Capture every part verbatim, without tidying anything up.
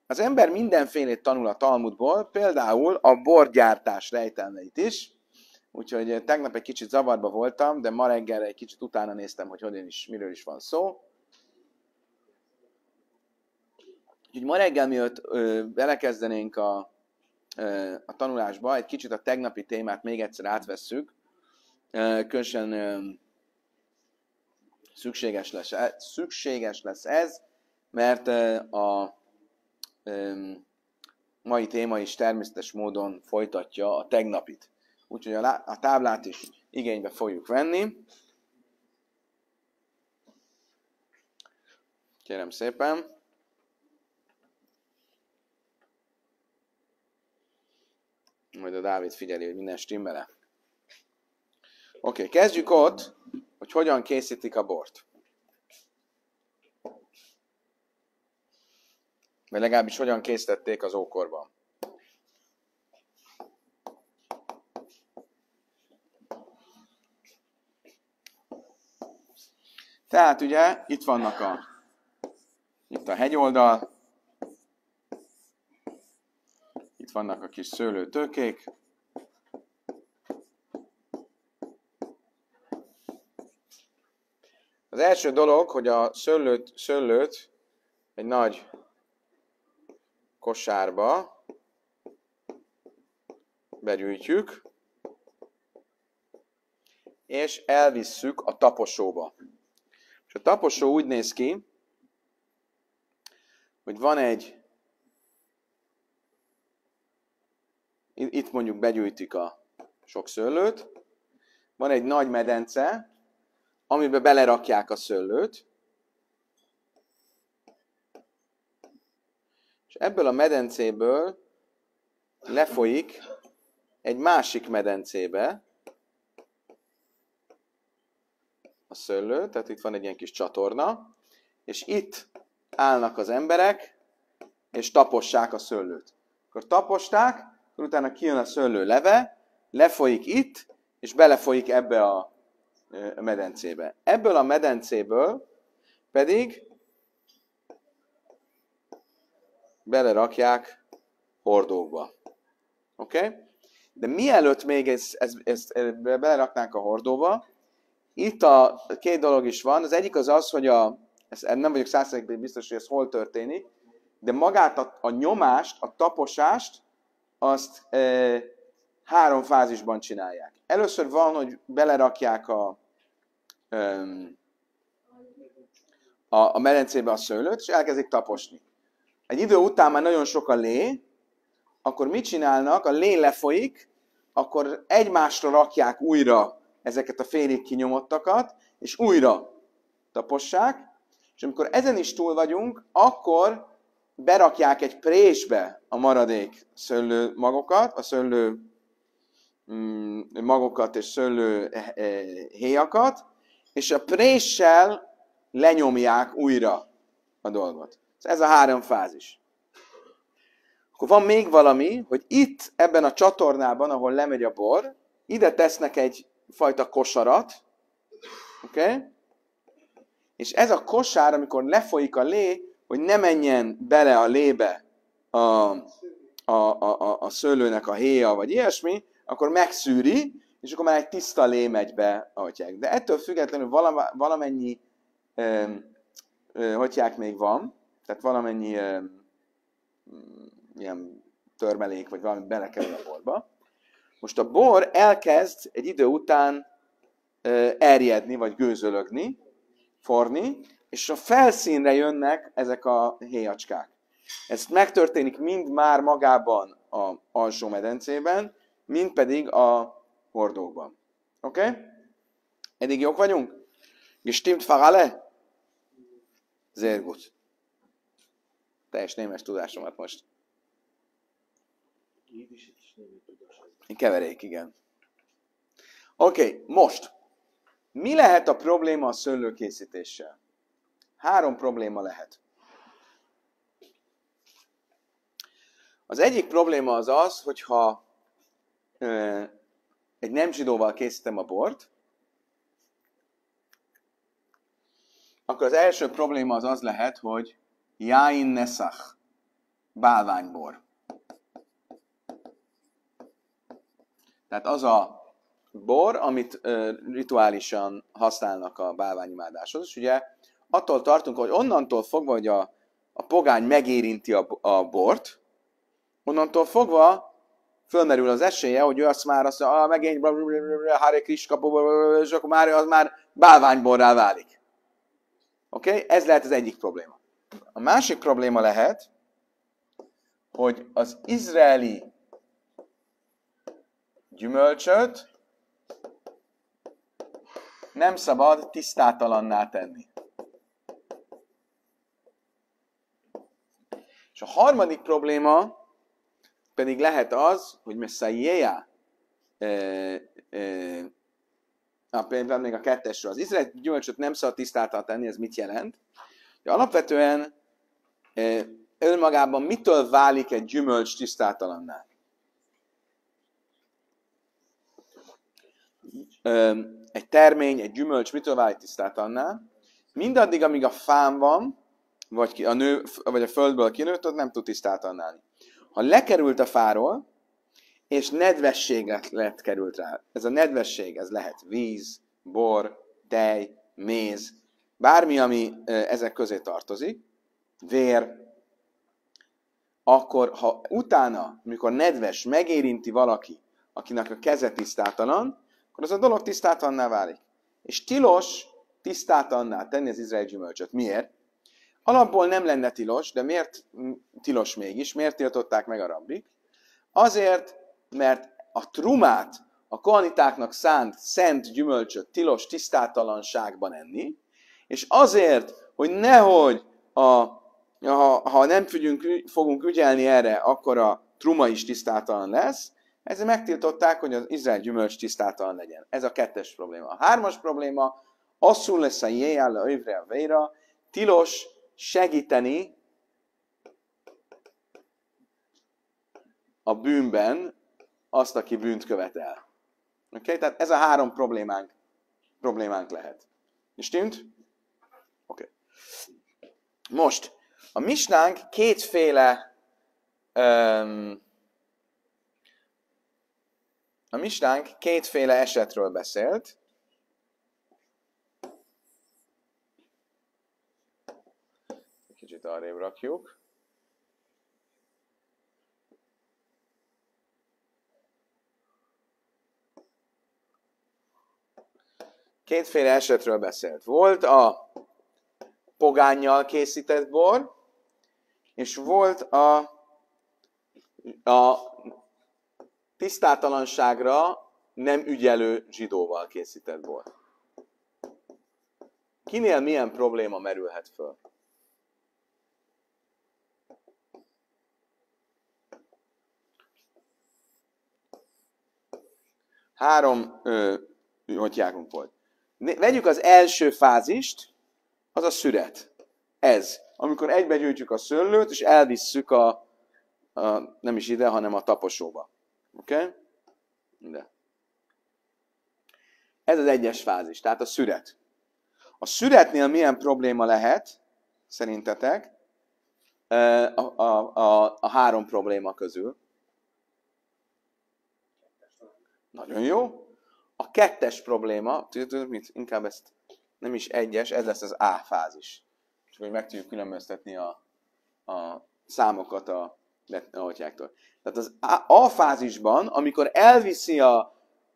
az ember mindenfélét tanul a Talmudból, például a borgyártás rejtelmeit is, úgyhogy tegnap egy kicsit zavarba voltam, de ma reggel egy kicsit utána néztem, hogy hogyan is, miről is van szó. Úgyhogy ma reggel, mielőtt ö, belekezdenénk a, ö, a tanulásba, egy kicsit a tegnapi témát még egyszer átvesszük. Ö, különösen ö, szükséges, lesz, szükséges lesz ez, mert ö, a ö, mai téma is természetes módon folytatja a tegnapit. Úgyhogy a, a táblát is igénybe fogjuk venni. Kérem szépen. Majd a Dávid figyeli, hogy minden stimmel-e. Oké, okay, kezdjük ott, hogy hogyan készítik a bort. Vagy legalábbis hogyan készítették az ókorban. Tehát ugye itt vannak a, itt a hegyoldal, itt vannak a kis szőlőtőkék, az első dolog, hogy a szőlőt, szőlőt egy nagy kosárba begyűjtjük, és elvisszük a taposóba. És a taposó úgy néz ki, hogy van egy, itt mondjuk begyűjtik a sok szőlőt, van egy nagy medence, amiben belerakják a szőlőt, és ebből a medencéből lefolyik egy másik medencébe a szőlő, tehát itt van egy ilyen kis csatorna, és itt állnak az emberek, és tapossák a szőlőt. Akkor taposták, akkor utána kijön a szőlő leve, lefolyik itt, és belefolyik ebbe a medencébe. Ebből a medencéből pedig belerakják hordókba. Oké? Okay? De mielőtt még ezt, ezt, ezt beleraknánk a hordóba, itt a két dolog is van. Az egyik az az, hogy a, ezt nem vagyok száz százalékban biztos, hogy ez hol történik, de magát a, a nyomást, a taposást, azt e, három fázisban csinálják. Először van, hogy belerakják a, e, a, a medencébe a szőlőt, és elkezdik taposni. Egy idő után már nagyon sok a lé, akkor mit csinálnak? A lé lefolyik, akkor egymásra rakják újra ezeket a félig kinyomottakat, és újra tapossák, és amikor ezen is túl vagyunk, akkor berakják egy présbe a maradék szőlő magokat, a szőlő mm, magokat és szőlő héjakat, és a préssel lenyomják újra a dolgot. Ez a három fázis. Akkor van még valami, hogy itt, ebben a csatornában, ahol lemegy a bor, ide tesznek egy fajta kosarat, oké? Okay? És ez a kosár, amikor lefolyik a lé, hogy ne menjen bele a lébe a, a, a, a, a szőlőnek a héja, vagy ilyesmi, akkor megszűri, és akkor már egy tiszta lé megy be, ahogyják. De ettől függetlenül vala, valamennyi, ö, ö, hogyják még van, tehát valamennyi ö, ilyen törmelék, vagy valami belekerül a borba. Most a bor elkezd egy idő után ö, erjedni, vagy gőzölögni, forni, és a felszínre jönnek ezek a héjacskák. Ez megtörténik mind már magában az alsó medencében, mind pedig a hordókban. Oké? Okay? Eddig jók vagyunk? Gestimmt Farale? Sehr gut. Teljes némes tudásomat most. Keverék, igen. Oké, okay, most. Mi lehet a probléma a szőlőkészítéssel? Három probléma lehet. Az egyik probléma az az, hogyha ö, egy nem zsidóval készítem a bort, akkor az első probléma az az lehet, hogy Jain Nesach. bálványbor. Tehát az a bor, amit ö, rituálisan használnak a bálványimádáshoz, és ugye attól tartunk, hogy onnantól fogva, hogy a, a pogány megérinti a, a bort, onnantól fogva fölmerül az esélye, hogy ő azt már azt mondja, ah, megény, Hare Krishna, és akkor már, az már bálványborrá válik. Oké? Okay? Ez lehet az egyik probléma. A másik probléma lehet, hogy az izraeli gyümölcsöt nem szabad tisztátalanná tenni. És a harmadik probléma pedig lehet az, hogy Messiah, e, e, ah, például még a kettesről, az izraeli gyümölcsöt nem szabad tisztátalan tenni, ez mit jelent? De alapvetően e, önmagában mitől válik egy gyümölcs tisztátalanná? E, egy termény, egy gyümölcs mitől válik tisztátalanná? Mindaddig, amíg a fán van, vagy a, nő, vagy a földből kinőtt, ott nem tud tisztátalanná lenni. Ha lekerült a fáról, és nedvesség lett került rá, ez a nedvesség, ez lehet víz, bor, tej, méz, bármi, ami ezek közé tartozik, vér, akkor ha utána, amikor nedves megérinti valaki, akinek a keze tisztátalan, akkor az a dolog tisztátalanná válik. És tilos tisztátalanná tenni az izraeli gyümölcsöt. Miért? Alapból nem lenne tilos, de miért tilos mégis? Miért tiltották meg a rabbik? Azért, mert a trumát, a kohanitáknak szánt szent gyümölcsöt tilos tisztátalanságban enni, és azért, hogy nehogy, a, ha, ha nem fügyünk, fogunk ügyelni erre, akkor a truma is tisztátalan lesz, ezért megtiltották, hogy az izrael gyümölcs tisztátalan legyen. Ez a kettes probléma. A hármas probléma, asszul lesz a jéjjel a övre a véra, tilos segíteni a bűnben azt, aki bűnt követel. Oké? Okay? Tehát ez a három problémánk, problémánk lehet. Stimmt? Oké. Okay. Most, a misnánk kétféle um, a misnánk kétféle esetről beszélt. Kicsit arrébb rakjuk. Kétféle esetről beszélt. Volt a pogánnyal készített bor, és volt a, a tisztátalanságra nem ügyelő zsidóval készített bor. Kinél milyen probléma merülhet föl? Három ö, hogy járunk volt. Vegyük az első fázist, az a szüret. Ez. Amikor egybegyűjtjük a szőlőt, és elvisszük a, a nem is ide, hanem a taposóba. Oké? Okay? Ide. Ez az egyes fázis, tehát a szüret. A szüretnél milyen probléma lehet, szerintetek, a, a, a, a három probléma közül? Nagyon jó. A kettes probléma, tudod mit? Inkább ezt nem is egyes, ez lesz az A fázis. Csak hogy meg tudjuk különböztetni a, a számokat a atyáktól. Tehát az A, A fázisban, amikor elviszi a,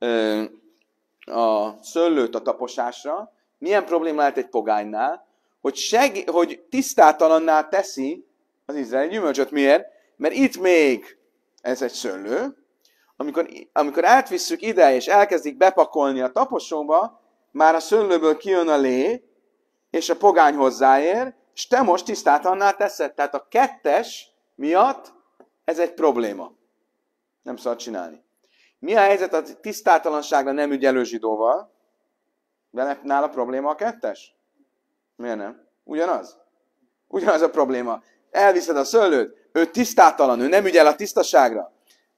a szőlőt a taposásra, milyen probléma lehet egy pogánynál, hogy, seg, hogy tisztátalanná teszi az izraeli gyümölcsöt. Miért? Mert itt még ez egy szőlő, amikor, amikor átvisszük ide, és elkezdik bepakolni a taposóba, már a szőlőből kijön a lé, és a pogány hozzáér, és te most tisztátalanná teszed. Tehát a kettes miatt ez egy probléma. Nem szabad csinálni. Mi a helyzet a tisztátalanságra nem ügyelő zsidóval? Vele nála probléma a kettes? Miért nem? Ugyanaz? Ugyanaz a probléma. Elviszed a szőlőt, ő tisztátalan, ő nem ügyel a tisztaságra.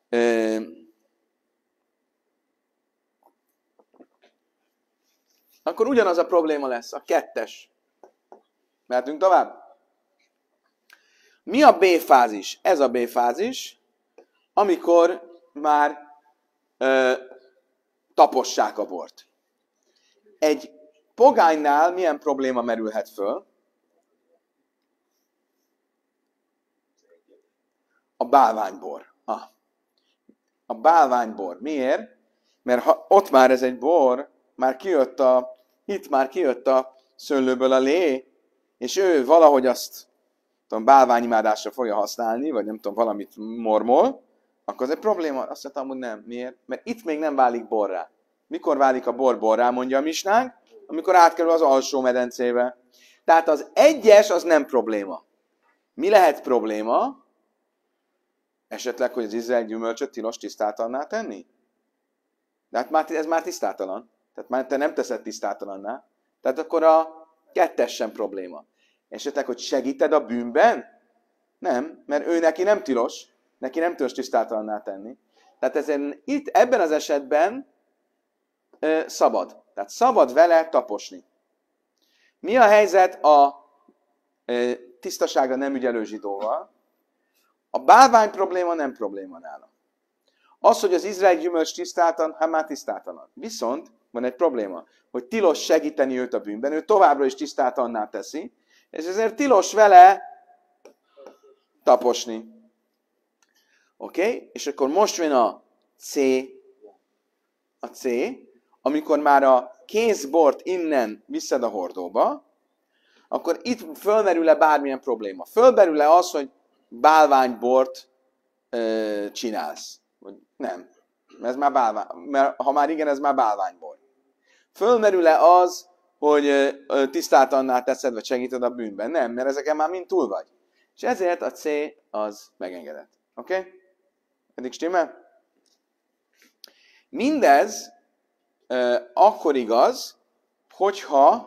Akkor ugyanaz a probléma lesz, a kettes. Mehetünk tovább? Mi a B-fázis? Ez a B-fázis, amikor már ö, tapossák a bort. Egy pogánynál milyen probléma merülhet föl? A bálványbor. Ah. A bálványbor. Miért? Mert ha ott már ez egy bor, már kijött a, itt már kijött a szőlőből a lé, és ő valahogy azt tudom, bálványimádásra fogja használni, vagy nem tudom, valamit mormol, akkor ez egy probléma. Azt mondtam, hogy nem. Miért? Mert itt még nem válik borrá. Mikor válik a bor borrá, mondja a misnánk? Amikor átkerül az alsó medencébe. Tehát az egyes az nem probléma. Mi lehet probléma? Esetleg, hogy az izrael gyümölcsöt tilos tisztátalanná tenni? De hát már, ez már tisztátalan. Tehát már te nem teszed tisztátalanná. Tehát akkor a kettes sem probléma. Esetleg, hogy segíted a bűnben? Nem, mert ő neki nem tilos. Neki nem tilos tisztátalanná tenni. Tehát ezen, itt, ebben az esetben ö, szabad. Tehát szabad vele taposni. Mi a helyzet a ö, tisztaságra nem ügyelő zsidóval? A bálvány probléma nem probléma nála. Az, hogy az izraeli gyümölcs tisztáltan, hát már tisztáltalan. Viszont van egy probléma, hogy tilos segíteni őt a bűnben, ő továbbra is tisztáltanná teszi, és ezért tilos vele taposni. Oké? Okay? És akkor most jön a C, a C, amikor már a kézbort innen viszed a hordóba, akkor itt fölmerül-e bármilyen probléma? Fölmerül-e az, hogy bálványbort ö, csinálsz? Vagy nem. Ez már bálvány, mert ha már igen, ez már bálványbor. Fölmerül-e az, hogy ö, tisztátalanná teszed, vagy segíted a bűnben? Nem, mert ezeken már mind túl vagy. És ezért a C az megengedett. Oké? Okay? Eddig stimmel? Mindez ö, akkor igaz, hogyha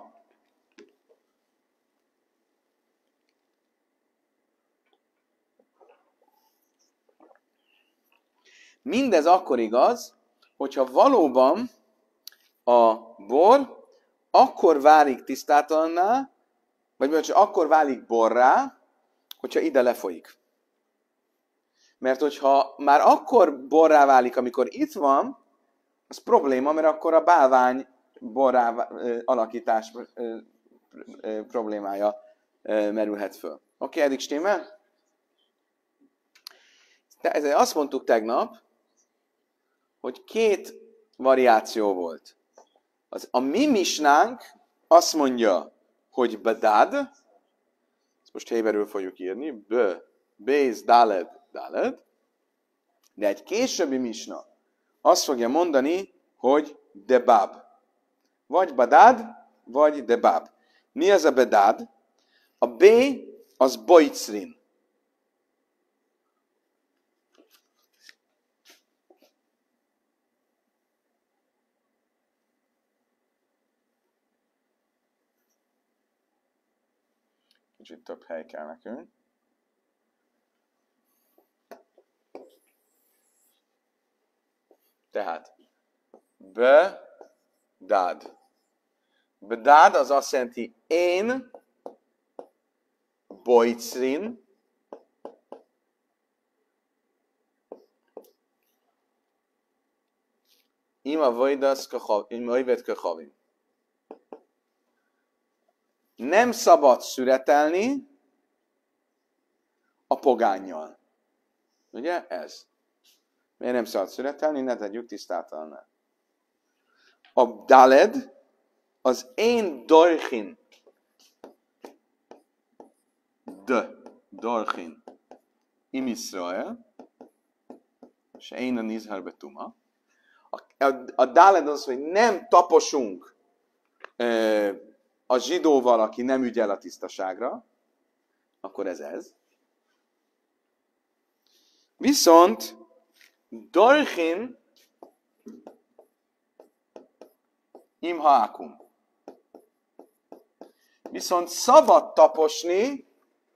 Mindez akkor igaz, hogyha valóban a bor akkor válik tisztátalanná, vagy vagy akkor válik borrá, hogyha ide lefolyik. Mert hogyha már akkor borrá válik, amikor itt van, az probléma, mert akkor a bálvány borrá alakítás problémája merülhet föl. Oké, okay, eddig stimmel? De ezért azt mondtuk tegnap, hogy két variáció volt. Az, a mi misnánk azt mondja, hogy bedad, ezt most héberül fogjuk írni, be, béz, daled, daled, de egy későbbi misna azt fogja mondani, hogy debab. Vagy badad, vagy debab. Mi az a bedad? A B az boicrin. Kicsit több hely kell nekünk. Tehát, bedad. Bedad az azt jelenti én, boicrin, ima vajdasz kachavim. Nem szabad szüretelni a pogánnyal. Ugye? Ez. Miért nem szabad szüretelni? Ne tegyük tisztátalanná. A daled az én dorchin. De, dorchin. Im Israel. És én a nizhar betuma. A, a, a daled az, hogy nem taposunk ö, a zsidóval, aki nem ügyel a tisztaságra, akkor ez ez. Viszont dorchin im haakum. Viszont szabad taposni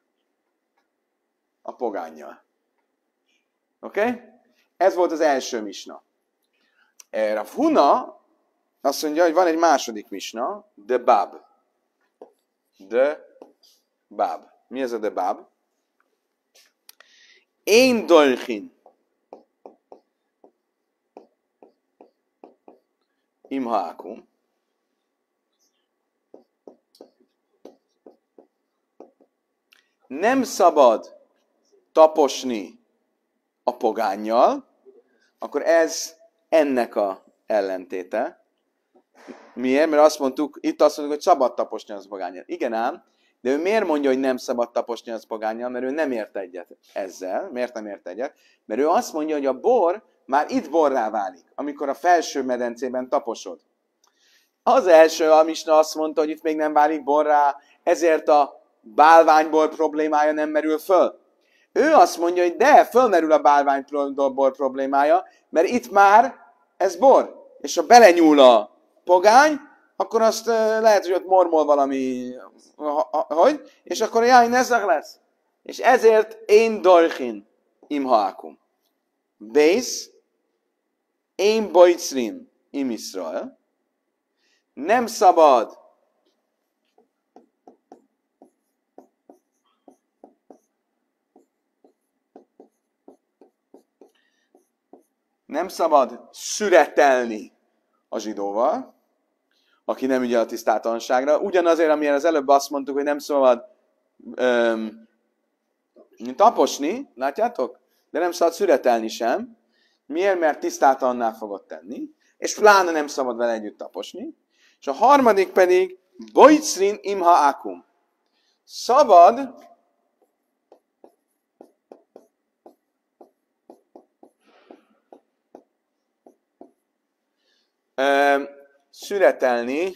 a pogánnyal. Oké? Okay? Ez volt az első misna. Rav Huna azt mondja, hogy van egy második misna, de bab. De bab. Mi ez a de bab? Én dolchin. Imhákum. Nem szabad taposni a pogánnyal, akkor ez ennek a ellentéte. Miért? Mert azt mondtuk, itt azt mondjuk, hogy szabad taposni az pogánnyal. Igen ám, de ő miért mondja, hogy nem szabad taposni az pogánnyal? Mert ő nem ért egyet ezzel. Miért nem ért egyet? Mert ő azt mondja, hogy a bor már itt borrá válik, amikor a felső medencében taposod. Az első, a misna azt mondta, hogy itt még nem válik borrá, ezért a bálványbor problémája nem merül föl. Ő azt mondja, hogy de, fölmerül a bálványbor problémája, mert itt már ez bor. És ha belenyúl a pogány, akkor azt uh, lehet, hogy ott mormol valami, ha, ha, hogy? És akkor a jáj nezach lesz. És ezért én dolchin imhákum. Bész, én bojcrin im Israel. Nem szabad nem szabad szüretelni a zsidóval, aki nem ügyel a tisztátalanságra. Ugyanazért, amilyen az előbb azt mondtuk, hogy nem szabad öm, taposni, látjátok? De nem szabad szüretelni sem. Miért? Mert tisztátalanná fogod tenni. És pláne nem szabad vele együtt taposni. És a harmadik pedig bojcrin imha akum. Szabad ö, szüretelni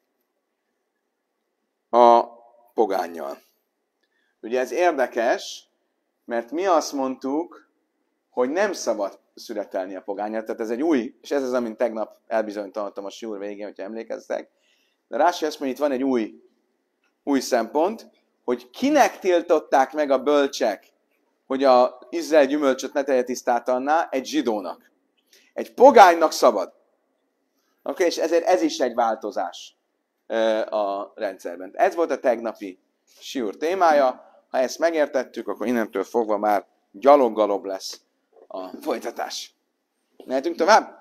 a pogánnyal. Ugye ez érdekes, mert mi azt mondtuk, hogy nem szabad szüretelni a pogánnyal, tehát ez egy új, és ez az, amit tegnap elbizonytalanodtam a siúr végén, hogyha emlékeztek. De Rási azt mondja, itt van egy új, új szempont, hogy kinek tiltották meg a bölcsek, hogy az Izrael gyümölcsöt ne tegye tisztátalanná? Egy zsidónak. Egy pogánynak szabad. Oké, okay, és ezért ez is egy változás a rendszerben. Ez volt a tegnapi siúr témája. Ha ezt megértettük, akkor innentől fogva már gyaloggalobb lesz a folytatás. Mehetünk tovább?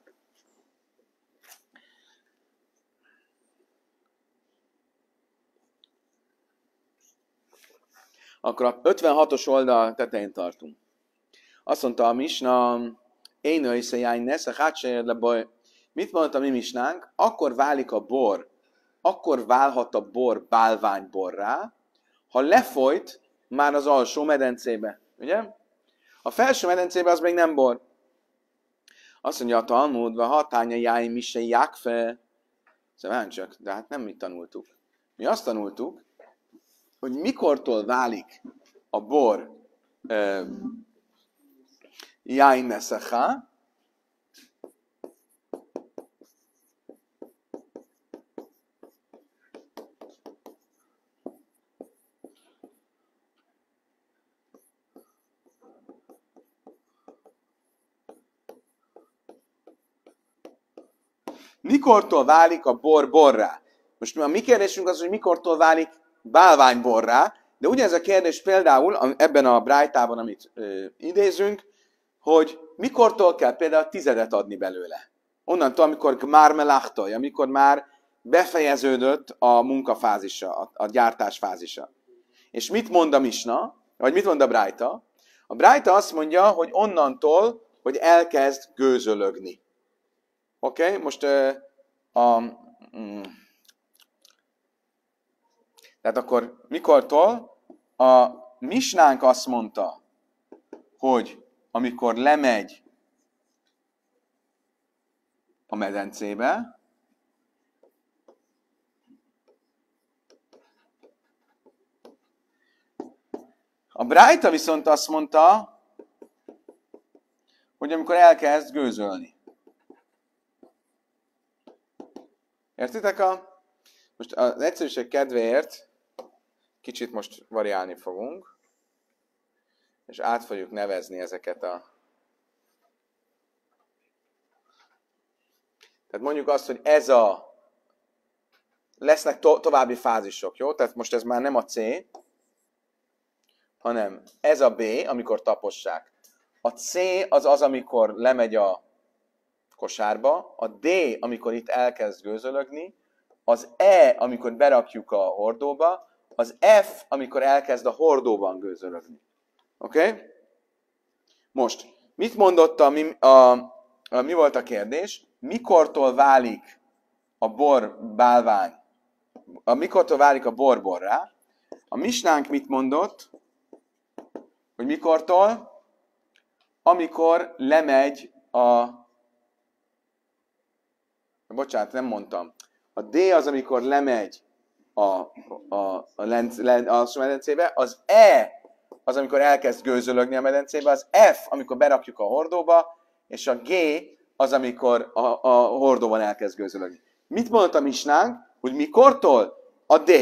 Akkor a ötvenhatos oldal tetején tartunk. Azt mondta a misna, én összejány nesz, a hátsejed le baj. Mit mondta a mi misnánk? Akkor válik a bor, akkor válhat a bor bálványborrá, ha lefolyt már az alsó medencébe. Ugye? A felső medencébe az még nem bor. Azt mondja a Talmud, va hatánya jáj mi se jákfe. Szóval csak, de hát nem mit tanultuk. Mi azt tanultuk, hogy mikortól válik a bor uh, jáj neszecha, mikortól válik a bor borrá? Most a mi kérdésünk az, hogy mikortól válik bálványborrá, de ugyanez a kérdés például ebben a brájtában, amit ö, idézünk, hogy mikortól kell például tizedet adni belőle. Onnantól, amikor már melachtolj, amikor már befejeződött a munkafázisa, a, a gyártás fázisa. És mit mond a misna, vagy mit mond a brájta? A brájta azt mondja, hogy onnantól, hogy elkezd gőzölögni. Oké, okay? Most uh, a... Mm, tehát akkor mikortól? A misnánk azt mondta, hogy amikor lemegy a medencébe, a brájta viszont azt mondta, hogy amikor elkezd gőzölni. Értitek? A... Most az egyszerűség kedvéért kicsit most variálni fogunk, és át fogjuk nevezni ezeket a... Tehát mondjuk azt, hogy ez a... Lesznek to- további fázisok, jó? Tehát most ez már nem a C, hanem ez a B, amikor tapossák. A C az az, amikor lemegy a kosárba, a D, amikor itt elkezd gőzölögni, az E, amikor berakjuk a hordóba, az F, amikor elkezd a hordóban gőzölögni. Oké? Okay? Most, mit mondott a, mi, a, a, mi volt a kérdés? Mikortól válik a bor bálvány? A, mikortól válik a bor borrá? A misnánk mit mondott? Hogy mikortól? Amikor lemegy a... Bocsánat, nem mondtam. A D az, amikor lemegy a, a, a, lenc, len, a medencébe, az E az, amikor elkezd gőzölögni a medencébe, az F, amikor berakjuk a hordóba, és a G az, amikor a, a hordóban elkezd gőzölögni. Mit mondott a misnánk? Hogy mikortól? A D.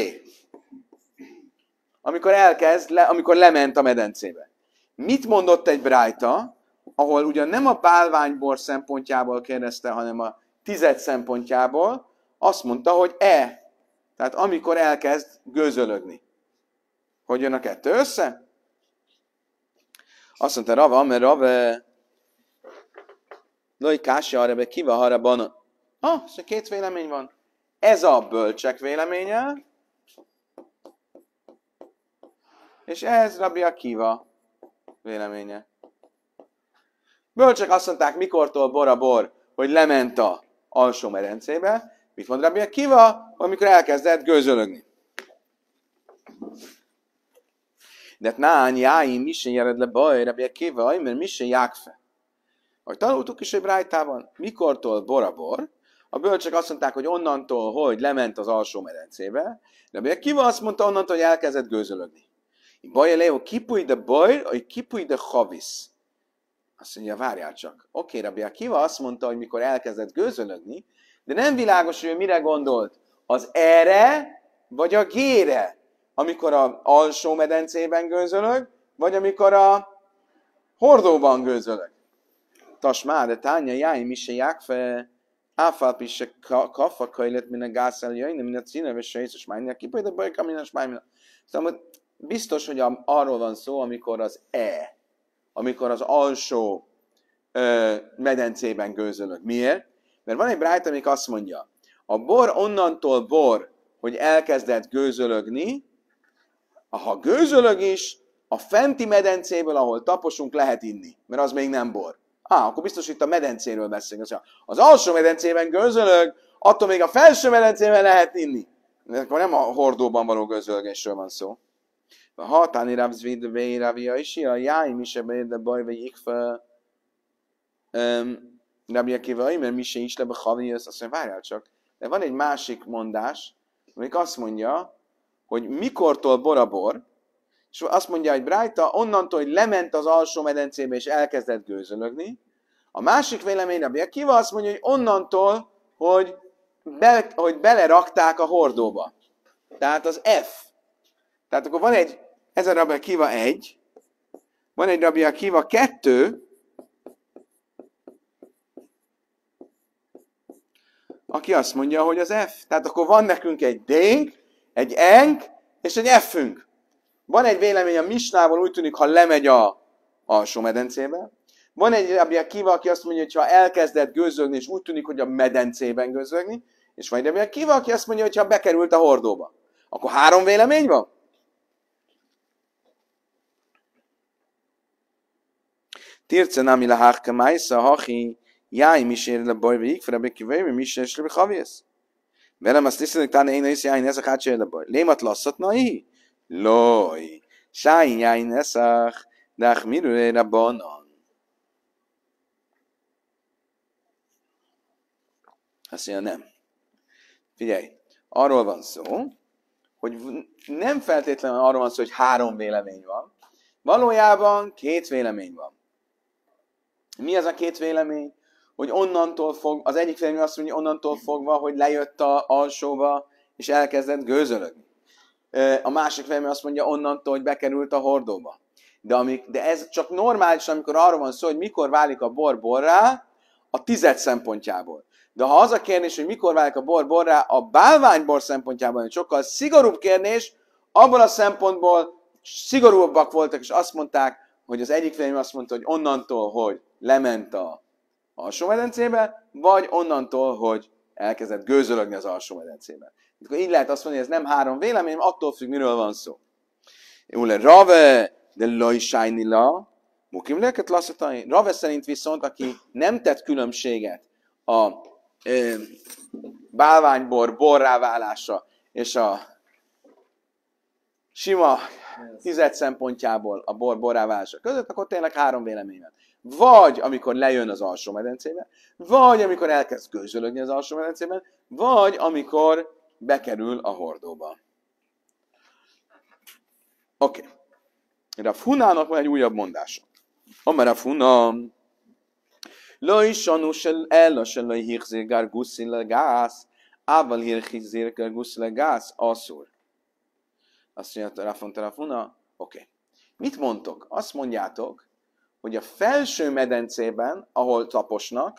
Amikor elkezd, le, amikor lement a medencébe. Mit mondott egy brájta, ahol ugyan nem a bálványbor szempontjából kérdezte, hanem a tized szempontjából, azt mondta, hogy E. Tehát amikor elkezd gőzölögni. Hogy jön a kettő össze? Azt mondta Rava, mert Rava Loj Kásja arra be kiva arra bana. Ah, és két vélemény van. Ez a bölcsek véleménye, és ez Rabbi Akiva véleménye. Bölcsek azt mondták, mikortól bor a bor, hogy lement a alsó medencébe. Mit mond Rabbi Akiva? Amikor elkezdett gőzölögni. De nány, jáim, mi se jered le baj, Rabbi Akiva, mert mi se jákfe. Ahogy tanultuk is egy brájtában, mikortól bor a bor, a bölcsek azt mondták, hogy onnantól, hogy lement az alsó medencébe, Rabbi Akiva azt mondta onnantól, hogy elkezdett gőzölögni. Baj Leo, kipúj de baj, vagy kipúj de havisz. Azt mondja, várjál csak. Oké, Rabbi Akiva azt mondta, hogy mikor elkezdett gőzölögni, de nem világos, hogy mire gondolt. Az E-re, vagy a G-re, amikor az alsó medencében gőzölög, vagy amikor a hordóban gőzölög. Tasmá, de tánya, jáj, mi se jákfe, áfálpi se kaffa kajlet, min a gászel jöjjön, min a cíneves se észes májnál, kipúj de baj, kaminas májnál. Szóval biztos, hogy arról van szó, amikor az E, amikor az alsó ö, medencében gőzölög. Miért? Mert van egy brájt, amik azt mondja, a bor onnantól bor, hogy elkezdett gőzölögni, ha gőzölög is, a fenti medencéből, ahol taposunk, lehet inni, mert az még nem bor. Á, akkor biztos itt a medencéről beszélünk. Az alsó medencében gőzölög, attól még a felső medencében lehet inni. De akkor nem a hordóban való gőzölgésről van szó. Ha táni rabzvid véravia is, a jáj mi se de baj vagy ikfe Rabbi Akiva, mert mi se is le be haviasz, azt mondja, várjál csak. De van egy másik mondás, amik azt mondja, hogy mikortól bor a bor, és azt mondja, hogy brájta, onnantól, hogy lement az alsó medencébe és elkezdett gőzölögni. A másik vélemény, Rabbi Akiva azt mondja, hogy onnantól, hogy, be, hogy belerakták a hordóba. Tehát az F. Tehát akkor van egy, ez a Rabbi Akiva egy, van egy Rabbi Akiva kettő, aki azt mondja, hogy az F. Tehát akkor van nekünk egy D-nk, egy E-nk, és egy F-ünk. Van egy vélemény a Misnával, úgy tűnik, ha lemegy a alsó medencébe. Van egy Rabbi Akiva, aki azt mondja, hogy ha elkezdett gőzölni, és úgy tűnik, hogy a medencében gőzölni, és van egy Rabbi Akiva, aki azt mondja, hogy ha bekerült a hordóba. Akkor három vélemény van? Tirce nami lahárka májsza, hachi, jáj, mi sérül a baj, vagy ikfere, bekivé, mi sérül a havész. Velem azt tisztelik, talán én is jáj, neszak hát sérül a baj. Lémat lasszatnai? Loj. Sáj, jáj, neszak, dach mirőre banan. Azt mondja, nem. Figyelj, arról van szó, hogy nem feltétlenül arról van szó, hogy három vélemény van. Valójában két vélemény van. Mi az a két vélemény? Hogy onnantól fog, az egyik vélemény azt mondja, onnantól fogva, hogy lejött a alsóba, és elkezdett gőzölögni. A másik vélemény azt mondja, onnantól, hogy bekerült a hordóba. De, amik, de ez csak normális, amikor arról van szó, hogy mikor válik a bor borrá, a tized szempontjából. De ha az a kérdés, hogy mikor válik a bor borrá, a bálványbor szempontjából, egy sokkal szigorúbb kérdés, abból a szempontból, szigorúbbak voltak, és azt mondták, hogy az egyik vélemény azt mondta, hogy onnantól, hogy lement a alsómedencébe, vagy onnantól, hogy elkezdett gőzölögni az alsómedencébe. Akkor így lehet azt mondani, hogy ez nem három vélemény, attól függ, miről van szó. Ule Rave, de loj sajnila, mukim leket lasszatai. Rave szerint viszont, aki nem tett különbséget a e, bálványbor borrá válása és a sima tized szempontjából a bor borrá válása között, akkor tényleg három vélemény van. Vagy amikor lejön az alsó medencébe, vagy amikor elkezd gőzölögni az alsó medencében, vagy amikor bekerül a hordóba. Oké. Okay. Rav Hunának van egy újabb mondása. Amar Rav Huna, Loi sanu shel ella shel loi hichzir garguszi legász, ával hichzir garguszi legász, asszur. Azt mondja, Rav mondta Rav Huna, oké. Okay. Mit mondtok? Azt mondjátok, hogy a felső medencében, ahol taposnak,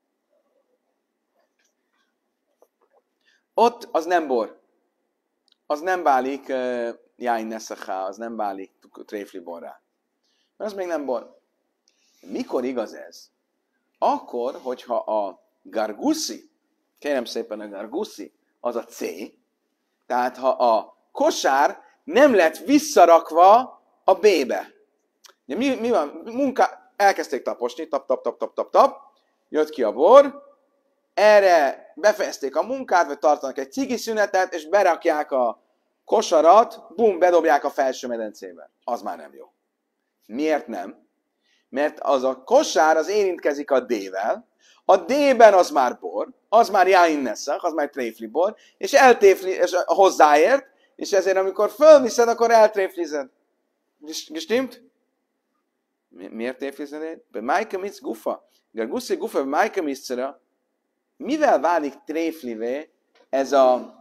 ott az nem bor. Az nem válik uh, jáin neszachá, az nem válik tréfli borrá. Mert az még nem bor. Mikor igaz ez? Akkor, hogyha a garguszi, kérem szépen a garguszi, az a C, tehát ha a kosár nem lett visszarakva a B-be. Mi, mi van? Munka, elkezdték taposni, tap, tap, tap, tap, tap, tap, jött ki a bor, erre befejezték a munkát, vagy tartanak egy cigi szünetet, és berakják a kosarat, bum, bedobják a felső medencébe. Az már nem jó. Miért nem? Mert az a kosár az érintkezik a D-vel, a D-ben az már bor, az már jáin neszach, az már tréfli bor, és eltéfli, és hozzáért, és ezért amikor fölviszed, akkor eltréflized. Gestimmt? Miért téflized? Be májka mitz gufa. Garguszi gufa, be májka mitzera. Mivel válik tréflivé ez a,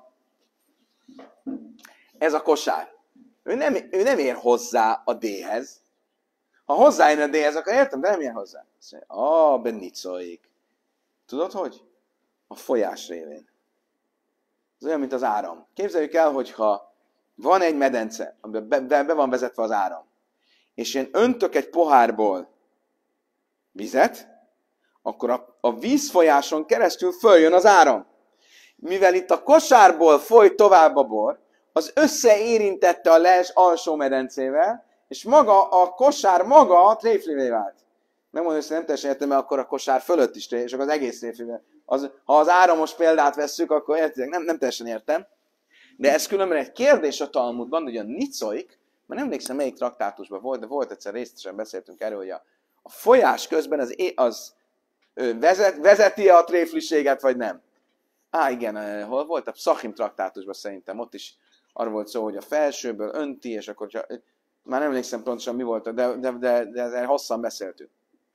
ez a kosár? Ő nem, ő nem ér hozzá a D-hez. Ha hozzájön a D-hez, akkor értem, de nem ér hozzá. Ah, bennicoik. Tudod, hogy? A folyás révén. Ez olyan, mint az áram. Képzeljük el, hogyha van egy medence, amiben be, be, be van vezetve az áram, és én öntök egy pohárból vizet, akkor a, a vízfolyáson keresztül följön az áram. Mivel itt a kosárból folyt tovább a bor, az összeérintette a les alsó medencével, és maga a kosár maga a tréflivé vált. Megmondom, hogy nem teljesen értem, mert akkor a kosár fölött is tréfli, és akkor az egész tréflivé. Az, ha az áramos példát vesszük, akkor értitek, nem, nem teljesen értem. De ez különben egy kérdés a Talmudban, hogy a nicoik, mert nem emlékszem, melyik traktátusban volt, de volt egyszer részletesen beszéltünk erről, hogy a, a folyás közben az, az vezet, vezeti a tréfliséget, vagy nem. Á, igen, hol volt? A Pszachim traktátusban szerintem, ott is arról volt szó, hogy a felsőből önti, és akkor csak, már nem emlékszem pontosan mi volt, de, de, de, de ezzel hosszan beszéltünk.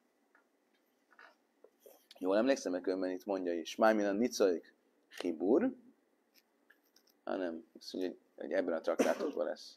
Jól emlékszem, mert különben itt mondja is. Májmin a nicoik hibur, Á, nem. Azt mondja, hogy ebben a traktátusban lesz.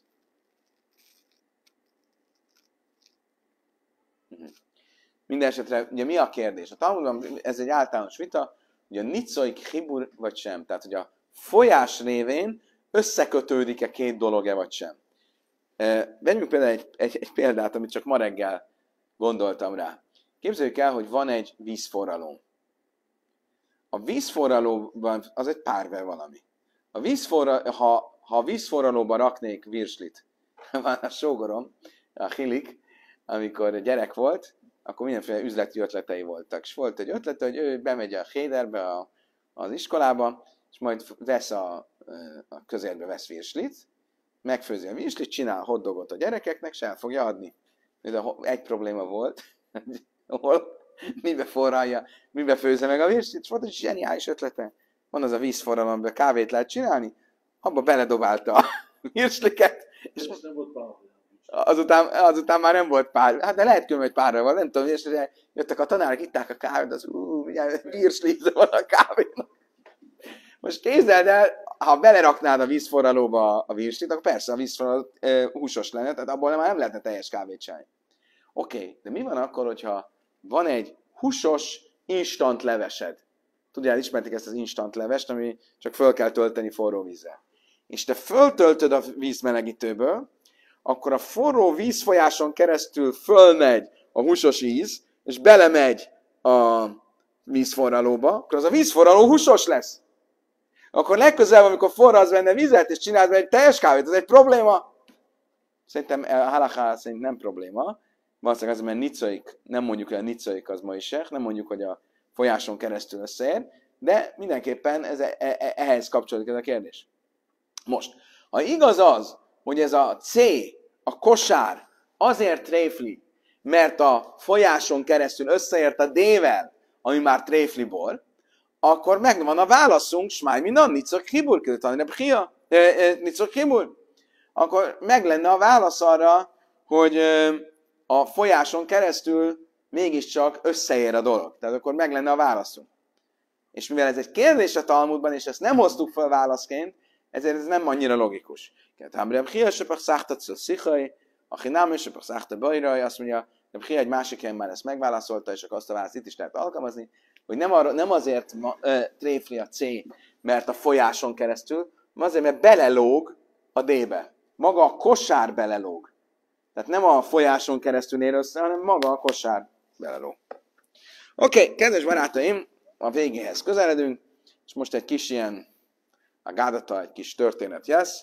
Minden esetre, ugye mi a kérdés? A Talmudban ez egy általános vita, hogy a nicoik hibur vagy sem. Tehát, hogy a folyás révén összekötődik-e két dolog-e vagy sem. Vegyünk például egy, egy, egy példát, amit csak ma reggel gondoltam rá. Képzeljük el, hogy van egy vízforraló. A vízforralóban az egy párver valami. A vízforra, ha, ha a vízforralóba raknék virslit, van a sógorom, a Hilik, amikor gyerek volt, akkor mindenféle üzleti ötletei voltak. És volt egy ötlete, hogy ő bemegy a héderbe, a, az iskolába, és majd vesz a, a közérbe vesz virslit, megfőzi a virslit, csinál hotdogot a gyerekeknek, és el fogja adni. De egy probléma volt, hol, mibe forralja, mibe főzze meg a virslit, és volt egy zseniális ötlete. Van az a vízforralom, amiben kávét lehet csinálni, abba beledobálta a virsliket, és azután, azután már nem volt pár. Hát de lehet különben, hogy párra van, nem tudom, és jöttek a tanárok, itták a kávét, az ú, virslíze van a kávénak. Most képzeld el, ha beleraknád a vízforralóba a virslit, akkor persze a vízforraló e, húsos lenne, tehát abból már nem lehetne teljes kávét csinálni. Oké, okay, de mi van akkor, hogyha van egy húsos instant levesed? Tudjál, ismerték ezt az instant levest, ami csak föl kell tölteni forró vízzel. És te föltöltöd a vízmelegítőből, akkor a forró vízfolyáson keresztül fölmegy a húsos íz, és belemegy a vízforralóba, akkor az a vízforraló húsos lesz. Akkor legközelebb, amikor forradsz benne vizet, és csinálsz benne egy teljes kávét, ez egy probléma? Szerintem a halakha szerint nem probléma. Valószínűleg azért, mert nicoik, nem mondjuk, hogy a nicoik az moisech, nem mondjuk, hogy a folyáson keresztül összeér, de mindenképpen ez, e, e, ehhez kapcsolódik ez a kérdés. Most, ha igaz az, hogy ez a C, a kosár azért tréfli, mert a folyáson keresztül összeért a D-vel, ami már tréfli bor, akkor megvan a válaszunk, smáj minan, nicok hibur, nicok hibur. Akkor meg lenne a válasz arra, hogy a folyáson keresztül mégiscsak összeér a dolog. Tehát akkor meg lenne a válaszunk. És mivel ez egy kérdés a Talmudban, és ezt nem hoztuk fel válaszként, ezért ez nem annyira logikus. Aki nem is, akkor szállta bajraj, azt mondja, hogy egy másik helyen már ezt megválaszolta, és akkor azt a választ itt is lehet alkalmazni, hogy nem, arra, nem azért ma, ö, tréfli a C, mert a folyáson keresztül, hanem azért, mert belelóg a D-be. Maga a kosár belelóg. Tehát nem a folyáson keresztül ér össze, hanem maga a kosár belelóg. Oké, okay, kedves barátaim, a végéhez közeledünk, és most egy kis ilyen, a gádata, egy kis történet jössz,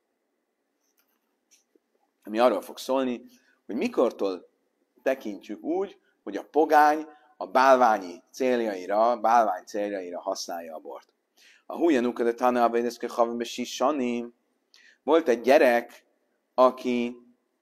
ami arról fog szólni, hogy mikortól tekintjük úgy, hogy a pogány a bálványi céljaira, bálvány céljaira használja a bort. A hújanukadett Hanna Abedeszke Havembe Sisani volt egy gyerek, aki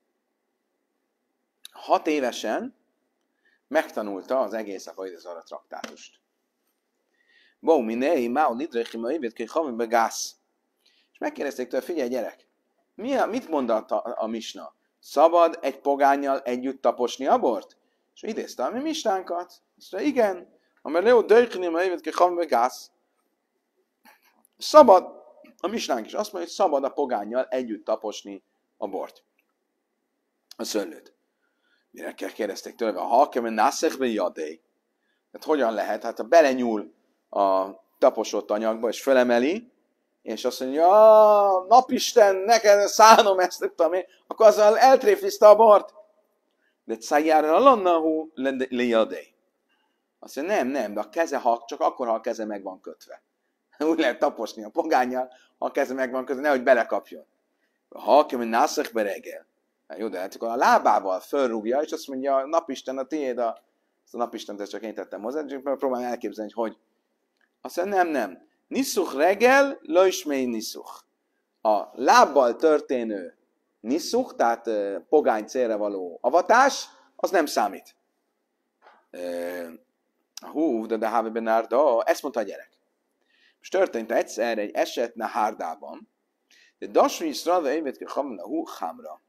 hat évesen megtanulta az egész a Hajdezara traktátust. Bó, minei, máu nidrechima évetké Havembe Gász. És megkérdezték tőle, figyelj gyerek, mi a, mit mondott a, a misna? Szabad egy pogánnyal együtt taposni a bort? És idézte a mi misnánkat. Azt mondja, igen. Amely Leo Döjknima évetké Havembe Gász. Szabad, a misnánk is azt mondja, hogy szabad a pogánnyal együtt taposni a bort. A szőlőt. Mire kérdezték tőle, a halkemen nászekbe jadé. Tehát hogyan lehet? Hát ha belenyúl a taposott anyagba, és felemeli, és azt mondja, ja, napisten, neked szánom ezt, tudtam én, akkor azzal eltréfliszte a bort. De szájára lannahu lejadé. Azt mondja, nem, nem, de a keze, ha, csak akkor, ha a keze meg van kötve. Úgy lehet taposni a pogánnyal, ha a keze meg van kötve, nehogy belekapjon. Ha kemen nászekbe reggel. Hát jó, de hát akkor a lábával fölrúgja, és azt mondja, napisten, a tiéd, a, azt a napistent csak én tettem hozzá, csak próbálom elképzelni, hogy hogy. Azt mondja, nem, nem. Niszuch reggel, lojsmei niszuch. A lábbal történő niszuch, tehát uh, pogány célra való avatás, az nem számít. Uh, hú, de de háve benárda, ezt mondta a gyerek. És történt egyszer egy eset Nahárdában, de dasmi is rada évetke hamla hú hamra,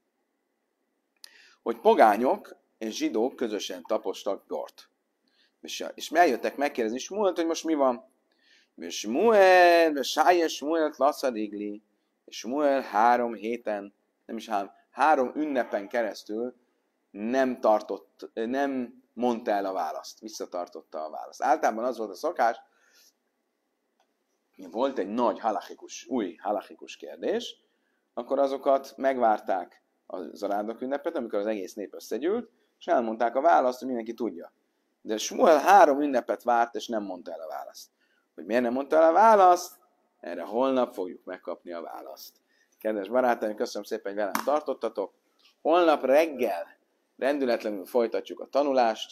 hogy pogányok és zsidók közösen tapostak bort. És, és eljöttek megkérdezni Smuelt, hogy most mi van. És Smuel, és Sája Smuelt lasszarigli, és Smuel három héten, nem is három, három ünnepen keresztül nem tartott, nem mondta el a választ, visszatartotta a választ. Általában az volt a szokás, volt egy nagy halachikus, új halachikus kérdés, akkor azokat megvárták a zarádok ünnepet, amikor az egész nép összegyűlt, és elmondták a választ, hogy mindenki tudja. De Smuel három ünnepet várt, és nem mondta el a választ. Hogy miért nem mondta el a választ? Erre holnap fogjuk megkapni a választ. Kedves barátaim, köszönöm szépen, hogy velem tartottatok. Holnap reggel rendületlenül folytatjuk a tanulást.